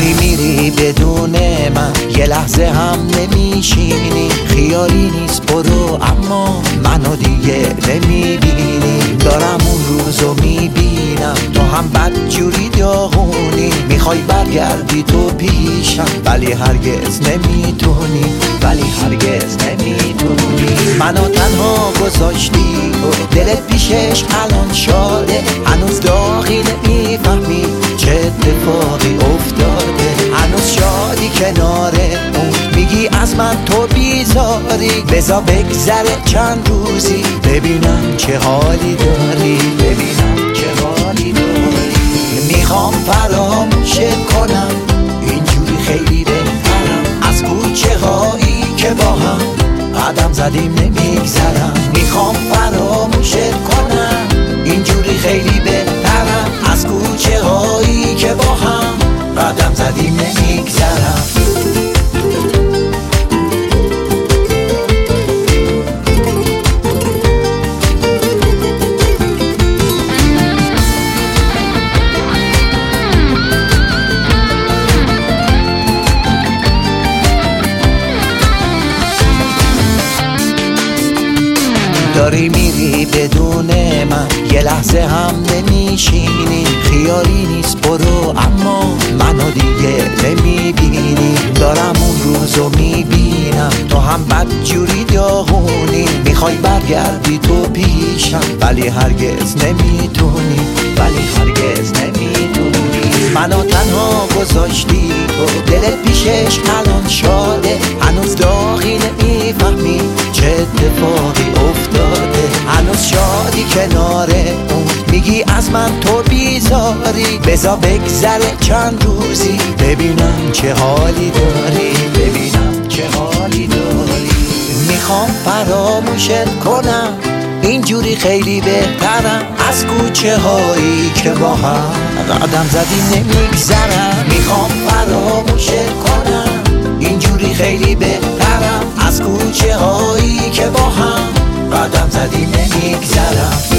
داری میری بدون من، یه لحظه هم نمیشینی. خیالی نیست برو اما منو دیگه نمیبینی. دارم اون روزو میبینم تو هم بدجوری داغونی. میخوای برگردی تو پیشم ولی هرگز نمیتونی، ولی هرگز نمیتونی. منو تنها گذاشتی و دلت پیشش الان شاده. هنوز داغی نمیفهمی چه اتفاقی افتاده. هنوز شادی کنار اون، میگی از من تو بیزاری. بذار بگذره چند روزی ببینم چه حالی داری، ببینم چه حالی داری. میخوام فراموشت کنم، اینجوری خیلی بهترم. از کوچه هایی که با هم قدم زدیم نمیگذرم. میخوام فراموشت کنم، اینجوری خیلی بهترم. از کوچه هایی که با هم قدم زدیم نمیگذرم. داری میری بدون من، یه لحظه هم نمیشینی. خیالی نیست برو اما منو دیگه نمیبینی. دارم اون روزو میبینم تو هم بدجوری داغونی. میخوای برگردی تو پیشم ولی هرگز نمیتونی، ولی هرگز نمیتونی. منو تنها گذاشتی و دلت پیشش الان شاده. هنوز داغی نمیفهمی چه اتفاقی افتاده. هنوز شادی کنار اون، میگی از من تو بیزاری. بذار بگذره چند روزی ببینم چه حالی داری، ببینم چه حالی داری. میخوام فراموشت کنم، اینجوری خیلی بهترم. از کوچه هایی که با هم قدم زدیم نمیگذرم. میخوام فراموشت کنم، اینجوری خیلی بهترم. از کوچه هایی که با هم قدم زدیم نمیگذرم.